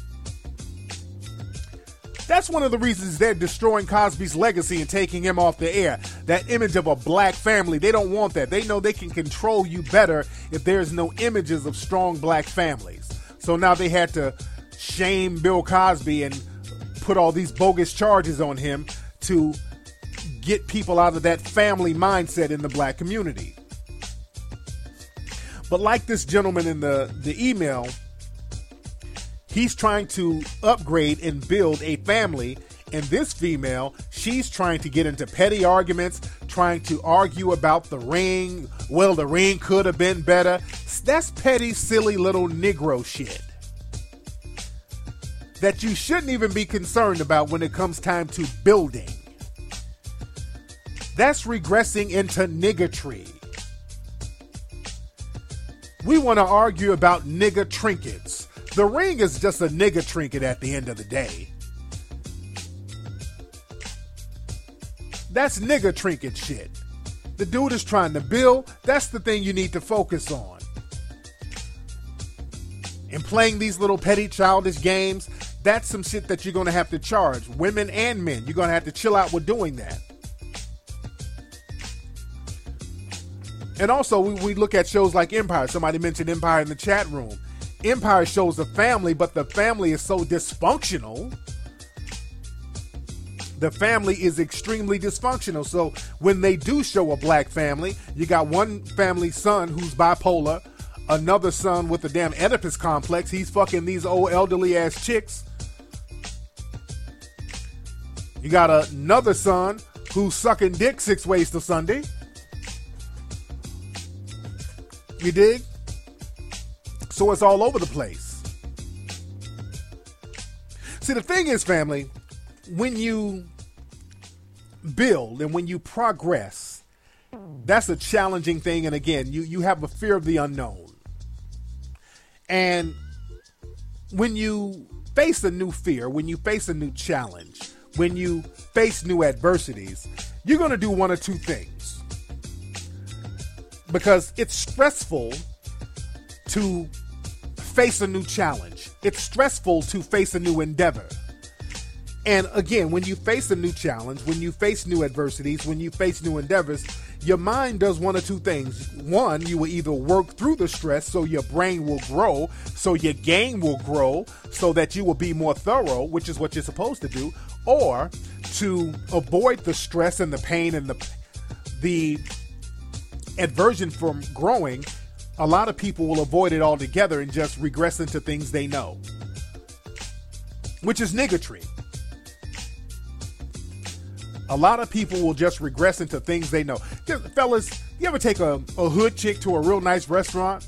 [SPEAKER 2] That's one of the reasons they're destroying Cosby's legacy and taking him off the air. That image of a black family, they don't want that. They know they can control you better if there's no images of strong black families. So now they had to shame Bill Cosby and put all these bogus charges on him to get people out of that family mindset in the black community. But like this gentleman in the email, he's trying to upgrade and build a family. And this female, she's trying to get into petty arguments, trying to argue about the ring. Well, the ring could have been better. That's petty, silly little Negro shit that you shouldn't even be concerned about when it comes time to building. That's regressing into niggatry. We want to argue about nigga trinkets. The ring is just a nigga trinket at the end of the day. That's nigga trinket shit. The dude is trying to build. That's the thing you need to focus on. And playing these little petty childish games, that's some shit that you're going to have to charge. Women and men, you're going to have to chill out with doing that. And also, we look at shows like Empire. Somebody mentioned Empire in the chat room. Empire shows a family, but the family is so dysfunctional. The family is extremely dysfunctional. So when they do show a black family, you got one family son who's bipolar, another son with a damn Oedipus complex. He's fucking these old elderly ass chicks. You got another son who's sucking dick 6 ways to Sunday. You dig? So it's all over the place. See, the thing is, family, when you build and when you progress, that's a challenging thing. And again, you have a fear of the unknown. And when you face a new fear, when you face a new challenge, when you face new adversities, you're going to do one of two things. Because it's stressful to face a new challenge. It's stressful to face a new endeavor. And again, when you face a new challenge, when you face new adversities, when you face new endeavors, your mind does one of two things. One, you will either work through the stress so your brain will grow, so your game will grow, so that you will be more thorough, which is what you're supposed to do, or to avoid the stress and the pain and the aversion from growing. A lot of people will avoid it altogether and just regress into things they know, which is niggatry. A lot of people will just regress into things they know. Fellas, you ever take a hood chick to a real nice restaurant?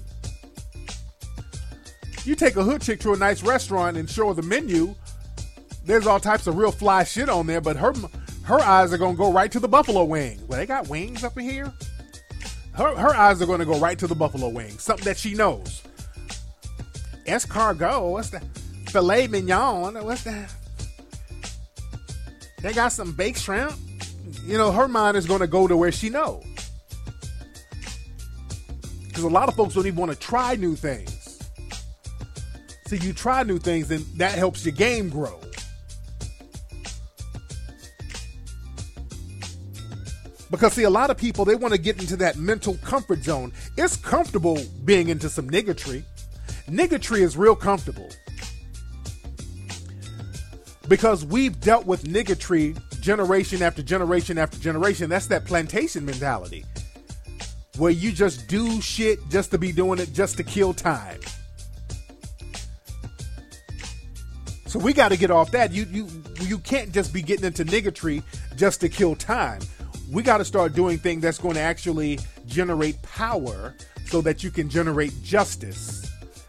[SPEAKER 2] You take a hood chick to a nice restaurant and show her the menu. There's all types of real fly shit on there, but her eyes are going to go right to the buffalo wing. Well, they got wings up in here? Her eyes are going to go right to the buffalo wing, something that she knows. Escargot, what's that? Filet mignon, what's that? They got some baked shrimp. You know, her mind is going to go to where she knows. Because a lot of folks don't even want to try new things. So you try new things, and that helps your game grow. Because, see, a lot of people, they want to get into that mental comfort zone. It's comfortable being into some niggatry. Niggatry is real comfortable. Because we've dealt with niggatry generation after generation after generation. That's that plantation mentality. Where you just do shit just to be doing it, just to kill time. So we got to get off that. You can't just be getting into niggatry just to kill time. We got to start doing things that's going to actually generate power so that you can generate justice.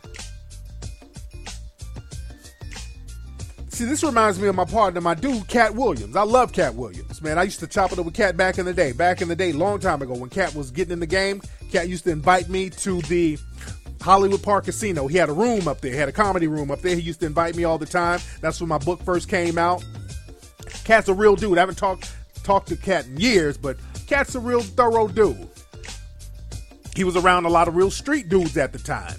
[SPEAKER 2] See, this reminds me of my partner, my dude, Cat Williams. I love Cat Williams, man. I used to chop it up with Cat back in the day. Back in the day, long time ago, when Cat was getting in the game, Cat used to invite me to the Hollywood Park Casino. He had a room up there. He had a comedy room up there. He used to invite me all the time. That's when my book first came out. Cat's a real dude. I haven't talked to Cat in years, but Cat's a real thorough dude. He was around a lot of real street dudes at the time.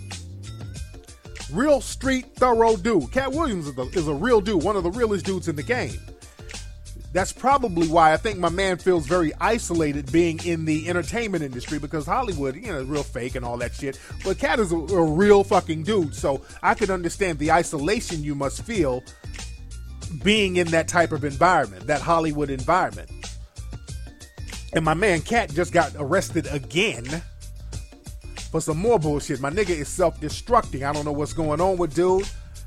[SPEAKER 2] Real street thorough dude. Cat Williams is a real dude, one of the realest dudes in the game. That's probably why I think my man feels very isolated being in the entertainment industry, because Hollywood, you know, is real fake and all that shit. But Cat is a real fucking dude, so I could understand the isolation you must feel being in that type of environment, that Hollywood environment. And my man Cat just got arrested again for some more bullshit. My nigga is self-destructing. I don't know what's going on with dude.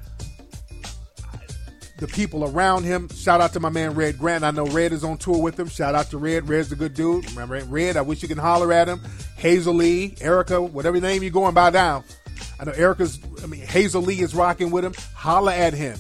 [SPEAKER 2] The people around him, shout out to my man Red Grant. I know Red is on tour with him. Shout out to Red. Red's a good dude. Remember Red, I wish you can holler at him. Hazel Lee, Erica, whatever name you're going by now. I know Hazel Lee is rocking with him. Holler at him.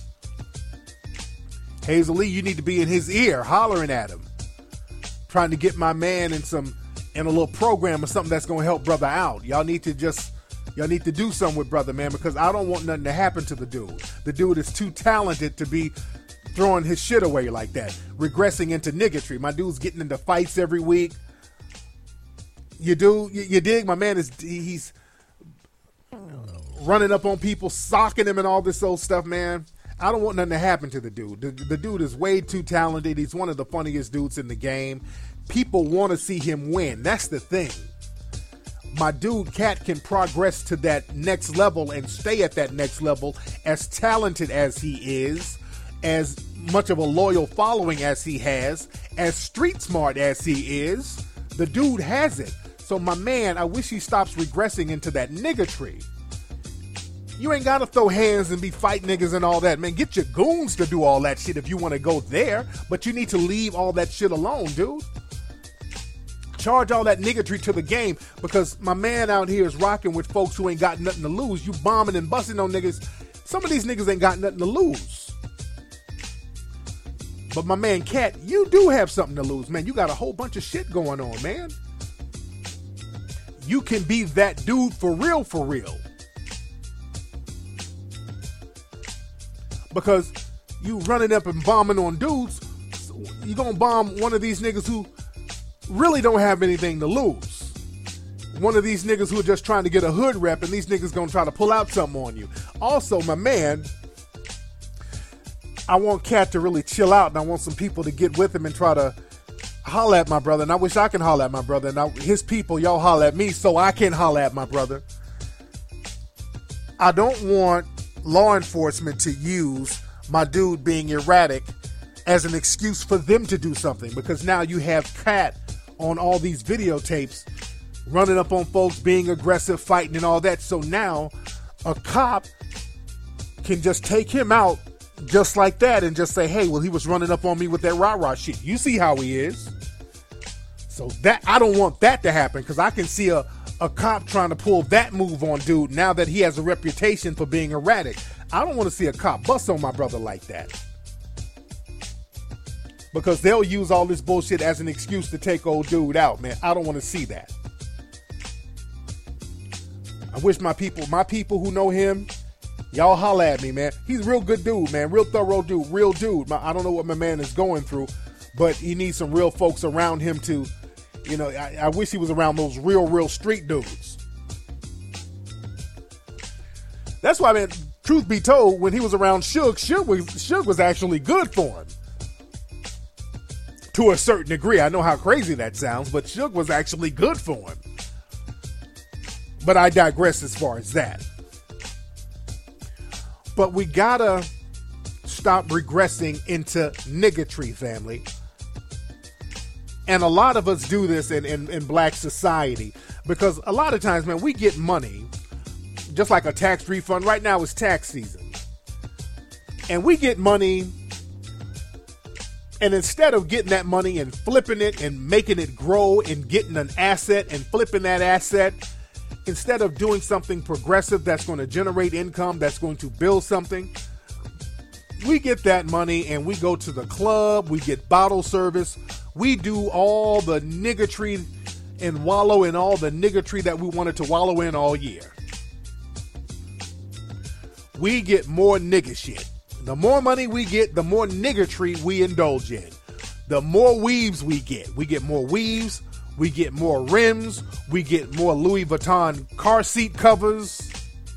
[SPEAKER 2] Hazel Lee, you need to be in his ear, hollering at him. Trying to get my man in a little program or something that's going to help brother out. Y'all need to do something with brother, man, because I don't want nothing to happen to the dude. The dude is too talented to be throwing his shit away like that, regressing into niggatry. My dude's getting into fights every week. You dig? My man he's running up on people, socking him and all this old stuff, man. I don't want nothing to happen to the dude. The dude is way too talented. He's one of the funniest dudes in the game. People want to see him win. That's the thing. My dude Cat can progress to that next level and stay at that next level as talented as he is, as much of a loyal following as he has, as street smart as he is. The dude has it. So my man, I wish he stops regressing into that niggatry. You ain't got to throw hands and be fight niggas and all that, man. Get your goons to do all that shit if you want to go there, but you need to leave all that shit alone, dude. Charge all that niggatry to the game, because my man out here is rocking with folks who ain't got nothing to lose. You bombing and busting on niggas. Some of these niggas ain't got nothing to lose. But my man Cat, you do have something to lose, man. You got a whole bunch of shit going on, man. You can be that dude for real, for real. Because you running up and bombing on dudes, you gonna bomb one of these niggas who really don't have anything to lose. One of these niggas who are just trying to get a hood rep, and these niggas gonna try to pull out something on you. Also, my man, I want Cat to really chill out, and I want some people to get with him and try to holler at my brother. And I wish I can holler at my brother. And his people, y'all holler at me so I can holler at my brother. I don't want law enforcement to use my dude being erratic as an excuse for them to do something, because now you have Cat on all these videotapes running up on folks, being aggressive, fighting and all that. So now a cop can just take him out just like that and just say, hey, well, he was running up on me with that rah-rah shit. You see how he is. So that I don't want that to happen, because I can see a cop trying to pull that move on dude now that he has a reputation for being erratic. I don't want to see a cop bust on my brother like that, because they'll use all this bullshit as an excuse to take old dude out, man. I don't want to see that. I wish my people who know him, y'all holler at me, man. He's a real good dude, man. Real thorough dude, real dude. I don't know what my man is going through, but he needs some real folks around him to, I wish he was around those real street dudes. That's why, man, truth be told, when he was around Suge was actually good for him. To a certain degree. I know how crazy that sounds, but Suge was actually good for him. But I digress as far as that. But we gotta stop regressing into niggatry, family. And a lot of us do this in black society, because a lot of times, man, we get money, just like a tax refund. Right now it's tax season. And we get money, and instead of getting that money and flipping it and making it grow and getting an asset and flipping that asset, instead of doing something progressive that's going to generate income, that's going to build something, we get that money and we go to the club, we get bottle service, we do all the niggatry and wallow in all the niggatry that we wanted to wallow in all year. We get more nigga shit. The more money we get, the more niggatry we indulge in. The more weaves we get more weaves, we get more rims, we get more Louis Vuitton car seat covers.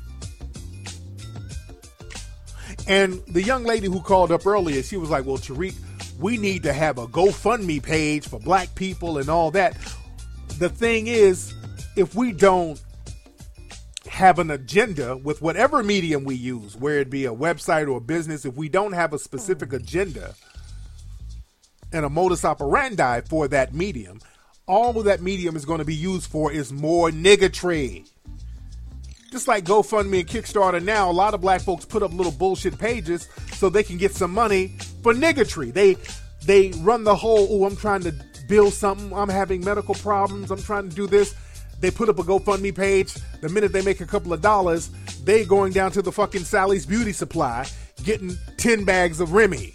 [SPEAKER 2] And the young lady who called up earlier, she was like, well, Tariq, we need to have a GoFundMe page for black people and all that. The thing is, if we don't have an agenda with whatever medium we use, where it be a website or a business, if we don't have a specific agenda and a modus operandi for that medium, all of that medium is going to be used for is more niggatry. Just like GoFundMe and Kickstarter now, a lot of black folks put up little bullshit pages so they can get some money for niggatry. They run the whole, I'm trying to build something, I'm having medical problems, I'm trying to do this. They put up a GoFundMe page. The minute they make a couple of dollars, they going down to the fucking Sally's Beauty Supply, getting 10 bags of Remy.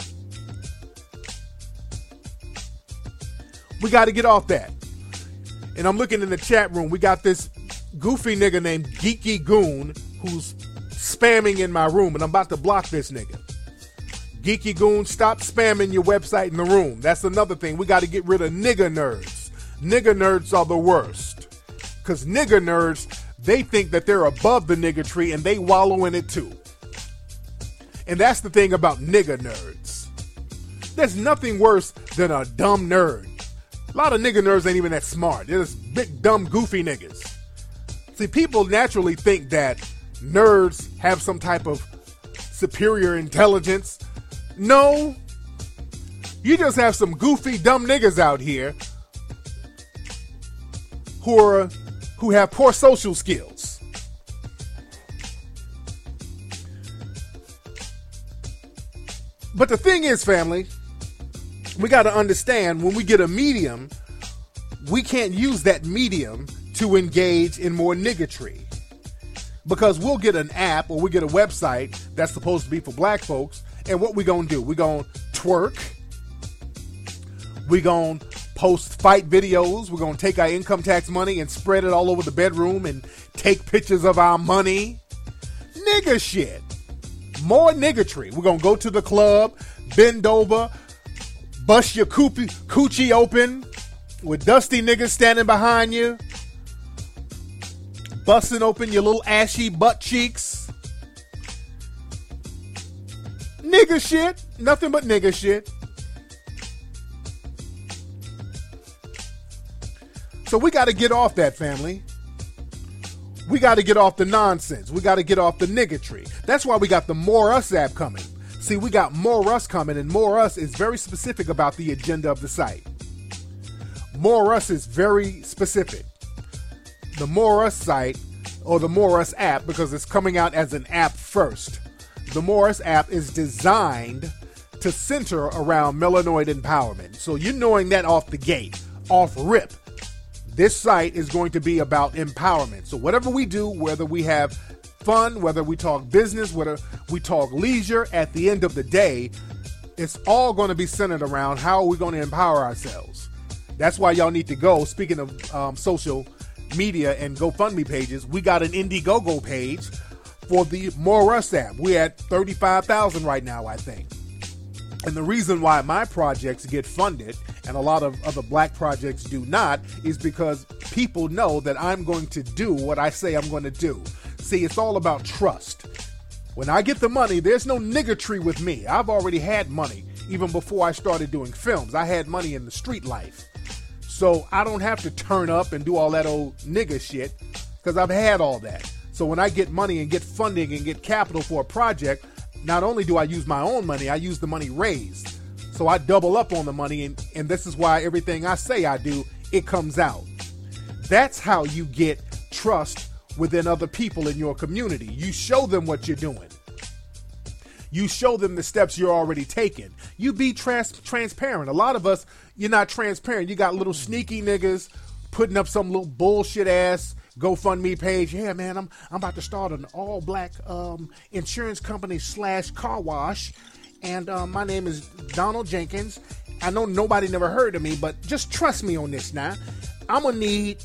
[SPEAKER 2] We got to get off that. And I'm looking in the chat room. We got this goofy nigga named Geeky Goon who's spamming in my room, and I'm about to block this nigga. Geeky Goon, stop spamming your website in the room. That's another thing. We got to get rid of nigger nerds. Nigger nerds are the worst. Because nigger nerds, they think that they're above the niggertree and they wallow in it too. And that's the thing about nigger nerds. There's nothing worse than a dumb nerd. A lot of nigger nerds ain't even that smart. They're just big, dumb, goofy niggas. See, people naturally think that nerds have some type of superior intelligence. No. You just have some goofy, dumb niggas out here who have poor social skills. But the thing is, family, we got to understand when we get a medium, we can't use that medium to engage in more niggatry. Because we'll get an app or we get a website that's supposed to be for black folks, and what we gonna do? We gonna twerk. We gonna post fight videos. We're gonna take our income tax money and spread it all over the bedroom and take pictures of our money. Nigga shit. More niggatry. We're gonna go to the club, bend over, bust your coochie open with dusty niggas standing behind you, busting open your little ashy butt cheeks. Nigga shit. Nothing but nigga shit. So we got to get off that, family. We got to get off the nonsense. We got to get off the niggatry. That's why we got the More Us app coming. See, we got More Us coming, and More Us is very specific about the agenda of the site. More Us is very specific. The More Us site, or the More Us app, because it's coming out as an app first. The More Us app is designed to center around melanoid empowerment. So you're knowing that off the gate, off rip. This site is going to be about empowerment. So whatever we do, whether we have fun, whether we talk business, whether we talk leisure, at the end of the day, it's all going to be centered around how are we going to empower ourselves. That's why y'all need to go. Speaking of social media and GoFundMe pages, we got an Indiegogo page for the More Us app. We're at 35,000 right now, I think. And the reason why my projects get funded and a lot of other black projects do not is because people know that I'm going to do what I say I'm going to do. See, it's all about trust. When I get the money, there's no niggatry with me. I've already had money even before I started doing films. I had money in the street life. So I don't have to turn up and do all that old nigga shit because I've had all that. So when I get money and get funding and get capital for a project, not only do I use my own money, I use the money raised. So I double up on the money, and this is why everything I say I do, it comes out. That's how you get trust within other people in your community. You show them what you're doing. You show them the steps you're already taking. You be transparent. A lot of us, you're not transparent. You got little sneaky niggas putting up some little bullshit ass GoFundMe page. Yeah, man, I'm about to start an all black insurance company / car wash. And my name is Donald Jenkins. I know nobody never heard of me, but just trust me on this now. I'm going to need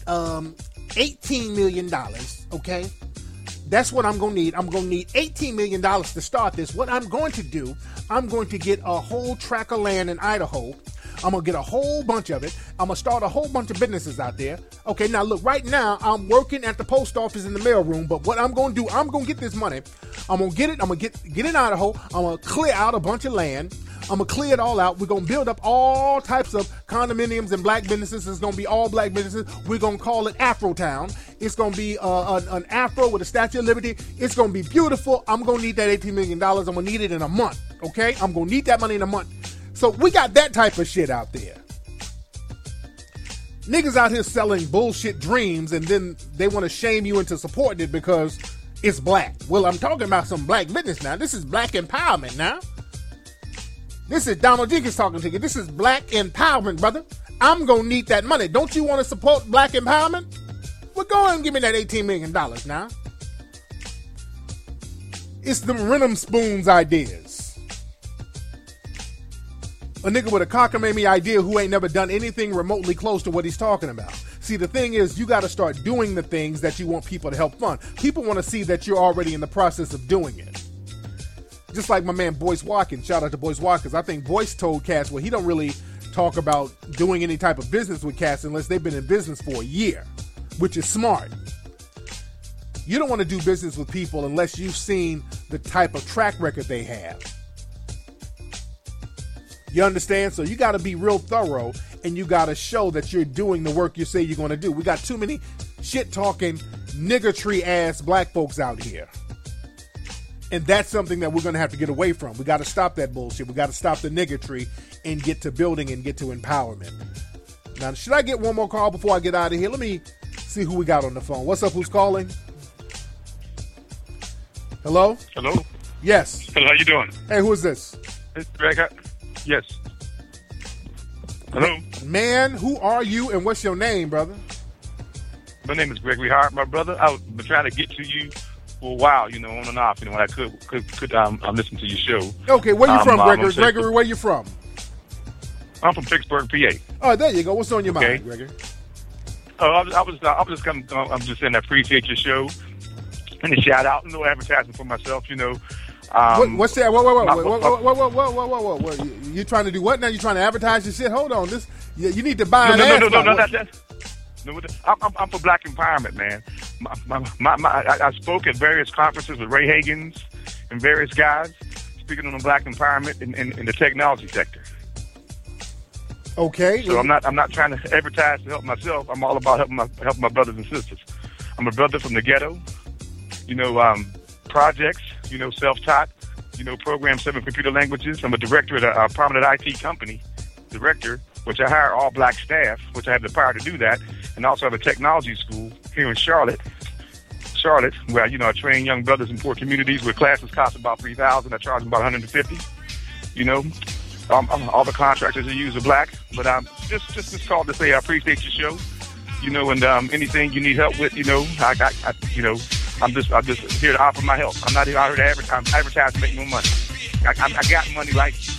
[SPEAKER 2] $18 million, okay? That's what I'm going to need. I'm going to need $18 million to start this. What I'm going to do, I'm going to get a whole tract of land in Idaho. I'm going to get a whole bunch of it. I'm going to start a whole bunch of businesses out there. Okay, now look, right now, I'm working at the post office in the mailroom, but what I'm going to do, I'm going to get this money. I'm going to get it. I'm going to get in Idaho. I'm going to clear out a bunch of land. I'm going to clear it all out. We're going to build up all types of condominiums and black businesses. It's going to be all black businesses. We're going to call it Afrotown. It's going to be an Afro with a Statue of Liberty. It's going to be beautiful. I'm going to need that $18 million. I'm going to need it in a month, okay? I'm going to need that money in a month. So we got that type of shit out there. Niggas out here selling bullshit dreams, and then they want to shame you into supporting it because it's black. Well, I'm talking about some black business now. This is black empowerment now. This is Donald Jenkins talking to you. This is black empowerment, brother. I'm going to need that money. Don't you want to support black empowerment? Well, go ahead and give me that $18 million now. It's them Renum Spoons ideas. A nigga with a cockamamie idea who ain't never done anything remotely close to what he's talking about. See, the thing is, you got to start doing the things that you want people to help fund. People want to see that you're already in the process of doing it. Just like my man Boyce Watkins. Shout out to Boyce Watkins. I think Boyce told cats, well, he don't really talk about doing any type of business with cats unless they've been in business for a year, which is smart. You don't want to do business with people unless you've seen the type of track record they have. You understand? So you got to be real thorough, and you got to show that you're doing the work you say you're going to do. We got too many shit-talking, niggertree-ass black folks out here. And that's something that we're going to have to get away from. We got to stop that bullshit. We got to stop the niggertree and get to building and get to empowerment. Now, should I get one more call before I get out of here? Let me see who we got on the phone. What's up? Who's calling? Hello?
[SPEAKER 9] Hello?
[SPEAKER 2] Yes.
[SPEAKER 9] Hello, how you doing?
[SPEAKER 2] Hey, who is this?
[SPEAKER 9] It's Greg. Yes. Hello?
[SPEAKER 2] Man, who are you and what's your name, brother?
[SPEAKER 9] My name is Gregory Hart, my brother. I've been trying to get to you for a while, you know, on and off, you know, when I could listen to your show.
[SPEAKER 2] Okay, where you from, Gregory? Gregory, where you from?
[SPEAKER 9] I'm from Pittsburgh, PA.
[SPEAKER 2] Oh, there you go. What's on your mind, Gregory?
[SPEAKER 9] Oh, I'm just saying I appreciate your show and the shout out. No advertising for myself, you know.
[SPEAKER 2] What's that? Whoa. You trying to do what now? You trying to advertise your shit? Hold on. You need to buy an ad.
[SPEAKER 9] No, not that. No, I'm for black empowerment, man. I spoke at various conferences with Ray Hagans and various guys speaking on black empowerment in the technology sector.
[SPEAKER 2] Okay.
[SPEAKER 9] So I'm not trying to advertise to help myself. I'm all about helping my brothers and sisters. I'm a brother from the ghetto. You know, projects. You know, self-taught. You know, program 7 computer languages. I'm a director at a prominent IT company. Director, which I hire all black staff, which I have the power to do that, and also have a technology school here in Charlotte, where, you know, I train young brothers in poor communities where classes cost about $3,000. I charge them about $150. You know, all the contractors I use are black, but I'm just called to say I appreciate your show. You know, and anything you need help with, you know, I'm just here to offer my help. I'm not here out here to advertise to make no money. I got money like you.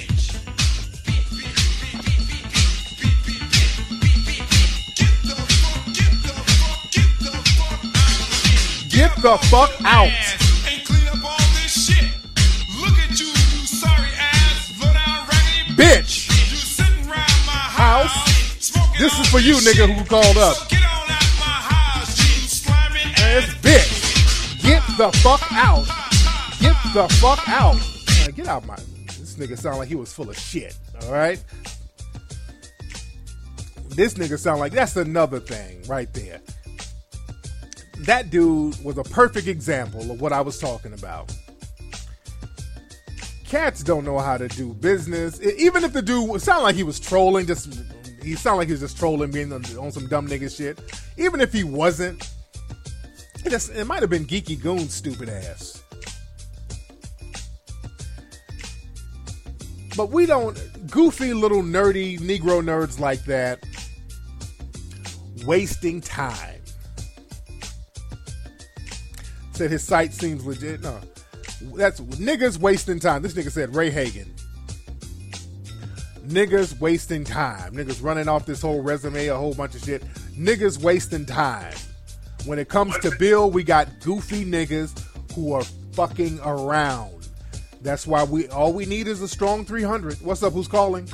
[SPEAKER 2] Get the fuck out.
[SPEAKER 5] And clean up all this shit. Look at you sorry ass, low down raggedy
[SPEAKER 2] bitch.
[SPEAKER 5] You sitting around my house.
[SPEAKER 2] This is for you, nigga, who called up.
[SPEAKER 5] So get on out my house, you slimy
[SPEAKER 2] ass bitch. Get the fuck out. Get the fuck out. Get out my. This nigga sound like he was full of shit. All right. This nigga sound like that's another thing right there. That dude was a perfect example of what I was talking about. Cats don't know how to do business. Even if the dude sounded like he was trolling, he sounded like he was just trolling, being on some dumb nigga shit. Even if he wasn't, it might have been Geeky Goon's stupid ass. But we don't, goofy little nerdy Negro nerds like that, wasting time. Said his site seems legit. No, that's niggas wasting time. This nigga said Ray Hagan. Niggas wasting time. Niggas running off this whole resume, a whole bunch of shit. Niggas wasting time. When it comes to Bill, we got goofy niggas who are fucking around. That's why all we need is a strong 300. What's up? Who's calling?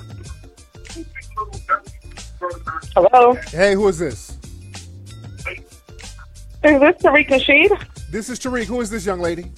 [SPEAKER 10] Hello.
[SPEAKER 2] Hey, who is this?
[SPEAKER 10] Is this Tariq Nasheed?
[SPEAKER 2] This is Tariq. Who is this young lady?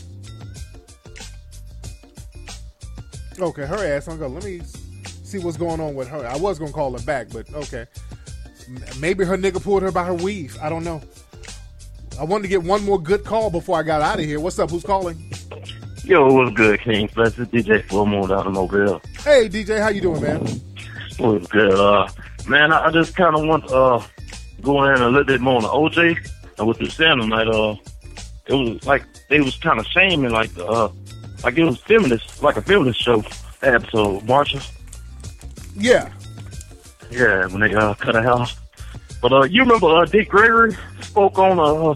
[SPEAKER 2] Okay, her ass. I'm going. Let me see what's going on with her. I was going to call her back, but okay. Maybe her nigga pulled her by her weave. I don't know. I wanted to get one more good call before I got out of here. What's up? Who's calling?
[SPEAKER 11] Yo, what's good, King? Blessed DJ Full Moon out of Mobile.
[SPEAKER 2] Hey, DJ. How you doing, man?
[SPEAKER 11] What's good? Man, I just kind of want to go in a little bit more on the OJ and what you're saying tonight. It was like they was kind of shaming, like it was feminist, like a feminist show episode, Marsha.
[SPEAKER 2] Yeah.
[SPEAKER 11] Yeah, when they cut her house. But you remember Dick Gregory spoke on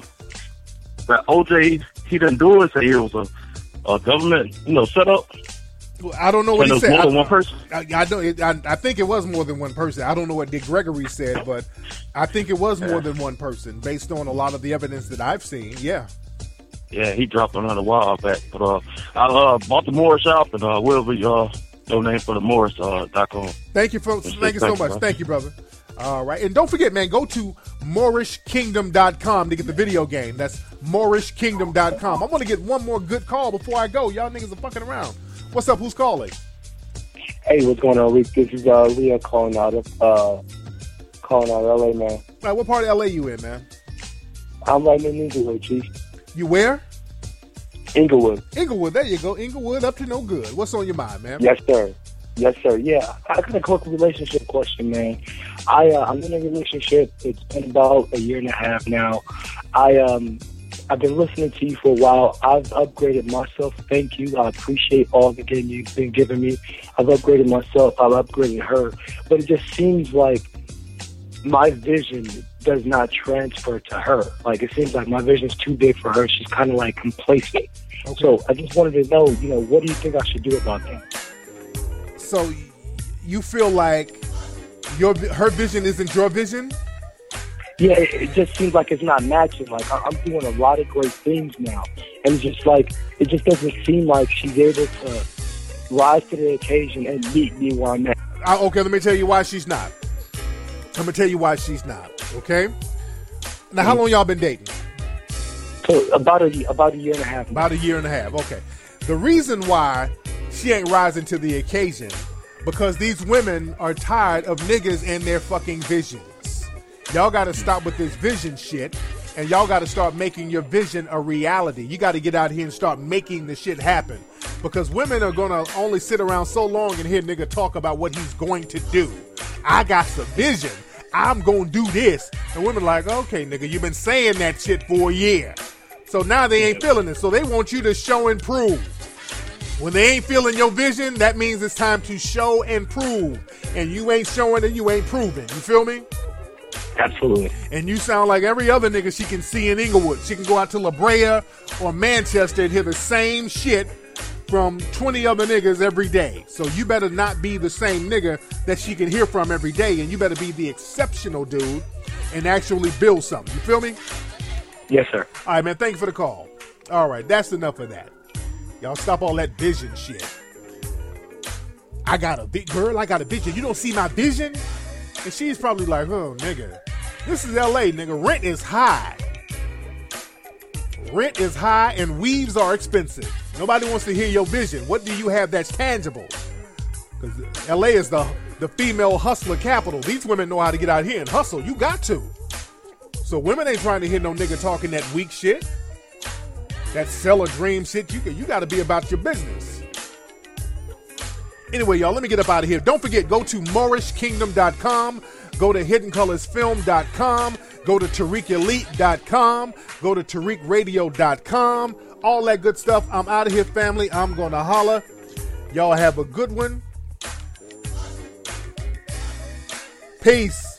[SPEAKER 11] that OJ, he didn't do it, say it was a government, setup.
[SPEAKER 2] Well, I don't know what he said.
[SPEAKER 11] More than one person.
[SPEAKER 2] I think it was more than one person. I don't know what Dick Gregory said, but I think it was more than one person based on a lot of the evidence that I've seen. Yeah.
[SPEAKER 11] Yeah, he dropped another while back. But I bought the Morris shop and will be donate for the Morris.com.
[SPEAKER 2] Thank you, folks. Thank you so much. Bro. Thank you, brother. All right. And don't forget, man, go to MoorishKingdom.com to get the video game. That's MoorishKingdom.com. I want to get one more good call before I go. Y'all niggas are fucking around. What's up? Who's calling?
[SPEAKER 12] Hey, what's going on, Rick? This is Leah calling out of LA, man.
[SPEAKER 2] All right, what part of LA you in, man?
[SPEAKER 12] I'm right in Inglewood, Chief.
[SPEAKER 2] You where?
[SPEAKER 12] Inglewood.
[SPEAKER 2] Inglewood, there you go. Inglewood up to no good. What's on your mind, man?
[SPEAKER 12] Yes, sir. Yes, sir. Yeah, I got a quick relationship question, man. I'm in a relationship. It's been about a year and a half now. I've been listening to you for a while. I've upgraded myself. Thank you. I appreciate all the game you've been giving me. I've upgraded myself. I've upgraded her. But it just seems like my vision does not transfer to her. Like, it seems like my vision's too big for her. She's kind of like complacent. Okay. So I just wanted to know, what do you think I should do about that?
[SPEAKER 2] So you feel like her vision isn't your vision?
[SPEAKER 12] Yeah, it just seems like it's not matching. Like, I'm doing a lot of great things now. And it's just like, it just doesn't seem like she's able to rise to the occasion and meet me where I'm at.
[SPEAKER 2] Okay, let me tell you why she's not. I'm going to tell you why she's not, okay? Now, how long y'all been dating?
[SPEAKER 12] So, about a year and a half.
[SPEAKER 2] About a year and a half, okay. The reason why she ain't rising to the occasion, because these women are tired of niggas and their fucking visions. Y'all got to stop with this vision shit, and y'all got to start making your vision a reality. You got to get out here and start making the shit happen, because women are going to only sit around so long and hear nigga talk about what he's going to do. I got some vision. I'm going to do this. And women are like, okay, nigga, you've been saying that shit for a year. So now they ain't feeling it. So they want you to show and prove. When they ain't feeling your vision, that means it's time to show and prove. And you ain't showing and you ain't proving. You feel me?
[SPEAKER 12] Absolutely.
[SPEAKER 2] And you sound like every other nigga she can see in Inglewood. She can go out to La Brea or Manchester and hear the same shit from 20 other niggas every day. So you better not be the same nigga that she can hear from every day, and you better be the exceptional dude and actually build something. You feel me?
[SPEAKER 12] Yes, sir.
[SPEAKER 2] All right, man. Thank you for the call. All right, that's enough of that. Y'all stop all that vision shit. I got a vision. You don't see my vision? And she's probably like, oh, nigga, this is LA, nigga. Rent is high. Rent is high and weaves are expensive. Nobody wants to hear your vision. What do you have that's tangible? Because LA is the female hustler capital. These women know how to get out here and hustle. You got to. So women ain't trying to hear no nigga talking that weak shit. That sell a dream shit. You got to be about your business. Anyway, y'all, let me get up out of here. Don't forget, go to MoorishKingdom.com. Go to HiddenColorsFilm.com. Go to TariqElite.com. Go to TariqRadio.com. All that good stuff. I'm out of here, family. I'm going to holla. Y'all have a good one. Peace.